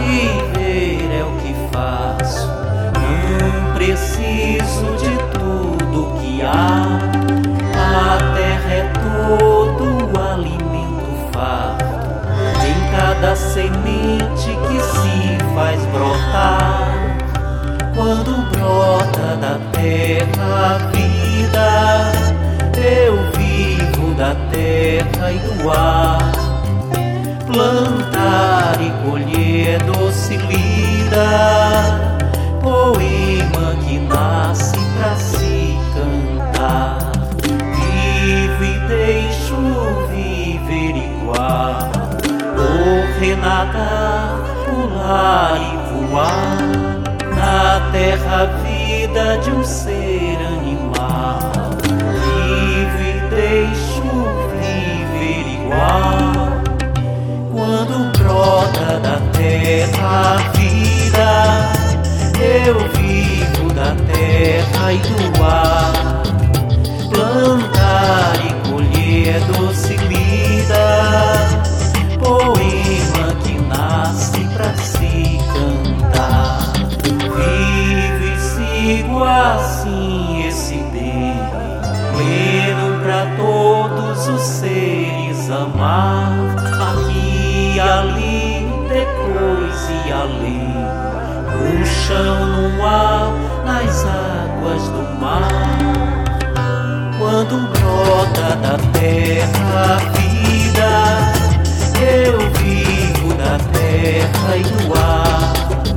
Viver é o que faço, não preciso de tudo que há. A terra é todo o alimento farto, em cada semente que se faz brotar. Quando brota da terra a vida, eu vivo da terra e do ar. Plantar e colher doce lida, poema que nasce pra se cantar. Vivo e deixo viver igual, correr, nadar, pular e voar. Na terra a vida de um ser animal. Vivo e deixo viver igual. Quando brota da terra a vida, eu vivo da terra e do ar. Plantar e colher doce lida, poema que nasce pra se cantar. Vivo e sigo assim esse Deus, pleno pra todos os seres amar. Aqui e ali, depois e além, no chão, no ar, nas águas do mar. Quando brota da terra a vida, eu vivo da terra e do ar.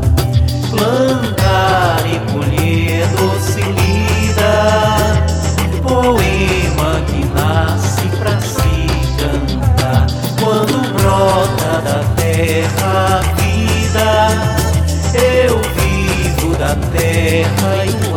Plantar e colher doce lida, poema que nasce pra se cantar. Quando brota da terra a vida, eu vivo da terra e do ar.